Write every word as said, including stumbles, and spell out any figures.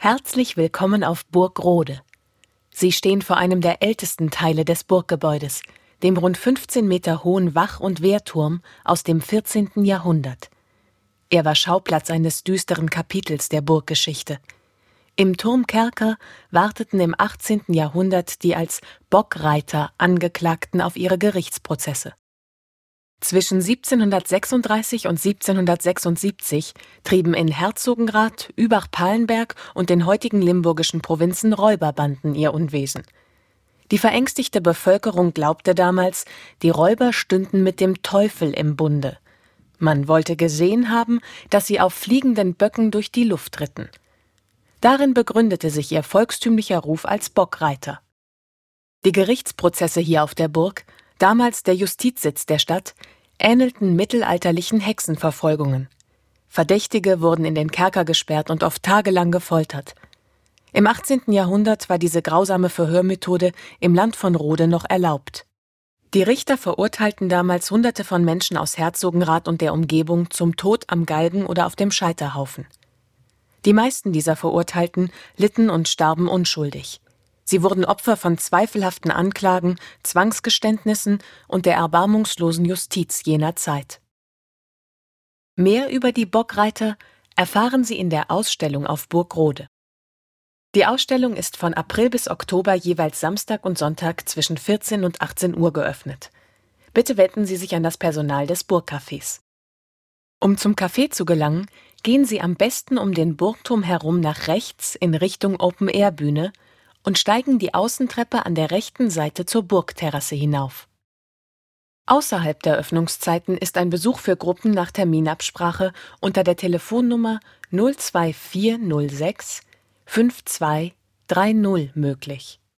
Herzlich willkommen auf Burg Rode. Sie stehen vor einem der ältesten Teile des Burggebäudes, dem rund fünfzehn Meter hohen Wach- und Wehrturm aus dem vierzehnten Jahrhundert. Er war Schauplatz eines düsteren Kapitels der Burggeschichte. Im Turmkerker warteten im achtzehnten Jahrhundert die als Bockreiter Angeklagten auf ihre Gerichtsprozesse. Zwischen siebzehnhundertsechsunddreißig und siebzehnhundertsechsundsiebzig trieben in Herzogenrath, Übach-Palenberg und den heutigen limburgischen Provinzen Räuberbanden ihr Unwesen. Die verängstigte Bevölkerung glaubte damals, die Räuber stünden mit dem Teufel im Bunde. Man wollte gesehen haben, dass sie auf fliegenden Böcken durch die Luft ritten. Darin begründete sich ihr volkstümlicher Ruf als Bockreiter. Die Gerichtsprozesse hier auf der Burg, damals der Justizsitz der Stadt, ähnelten mittelalterlichen Hexenverfolgungen. Verdächtige wurden in den Kerker gesperrt und oft tagelang gefoltert. Im achtzehnten Jahrhundert war diese grausame Verhörmethode im Land von Rode noch erlaubt. Die Richter verurteilten damals Hunderte von Menschen aus Herzogenrath und der Umgebung zum Tod am Galgen oder auf dem Scheiterhaufen. Die meisten dieser Verurteilten litten und starben unschuldig. Sie wurden Opfer von zweifelhaften Anklagen, Zwangsgeständnissen und der erbarmungslosen Justiz jener Zeit. Mehr über die Bockreiter erfahren Sie in der Ausstellung auf Burg Rode. Die Ausstellung ist von April bis Oktober jeweils Samstag und Sonntag zwischen vierzehn und achtzehn Uhr geöffnet. Bitte wenden Sie sich an das Personal des Burgcafés. Um zum Café zu gelangen, gehen Sie am besten um den Burgturm herum nach rechts in Richtung Open-Air-Bühne und steigen die Außentreppe an der rechten Seite zur Burgterrasse hinauf. Außerhalb der Öffnungszeiten ist ein Besuch für Gruppen nach Terminabsprache unter der Telefonnummer null zwei vier null sechs fünf zwei drei null möglich.